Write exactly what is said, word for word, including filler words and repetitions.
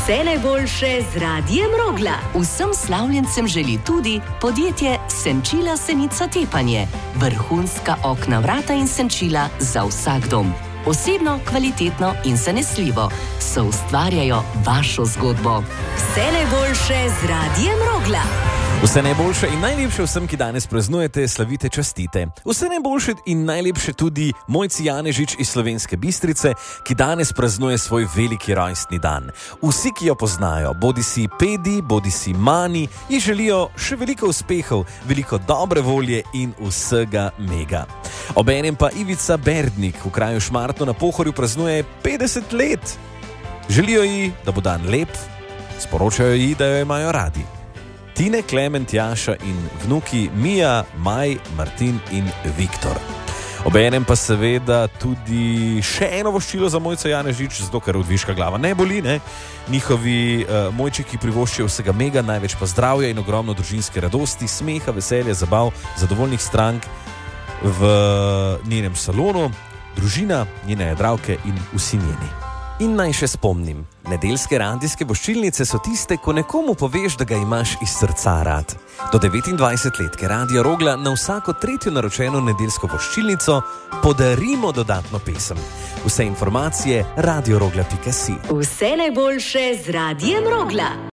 Vse najboljše z Radijem Rogla. Vsem slavljencem želi tudi podjetje Senčila Senica Tepanje. Vrhunska okna, vrata in senčila za vsak dom. Osebno, kvalitetno in zanesljivo. Soustvarjajo vašo zgodbo. Vse najboljše z Radijem Rogla. Vse najboljše in najlepše vsem, ki danes praznujete, slavite, častite. Vse najboljše in najlepše tudi Mojci Janežič iz Slovenske Bistrice, ki danes praznuje svoj veliki rojstni dan. Vsi, ki jo poznajo, bodi si pedi, bodi si mani, ji želijo še veliko uspehov, veliko dobre volje in vsega mega. Obenem pa Ivica Berdnik v kraju Šmartno na Pohorju praznuje petdeset let. Želijo ji, da bo dan lep, sporočajo ji, da jo imajo radi. Tine, Klemen, Tjaša in vnuki Mija, Maj, Martin in Viktor. Obenem pa seveda tudi še eno voščilo za Mojco Janežič, zato ker odviška glava ne boli, ne? Njihovi uh, mojčiki privoščijo vsega mega, največ pa zdravja in ogromno družinske radosti, smeha, veselja, zabav, zadovoljnih strank v njenem salonu, družina, njene jadravke in vsi njeni. In naj še spomnim, nedeljske radijske voščilnice so tiste, ko nekomu poveš, da ga imaš iz srca rad. Do devetindvajsetletke Radija Rogla na vsako tretjo naročeno nedeljsko voščilnico podarimo dodatno pesem. Vse informacije radio rogla pika si. Vse najboljše z Radijem Rogla.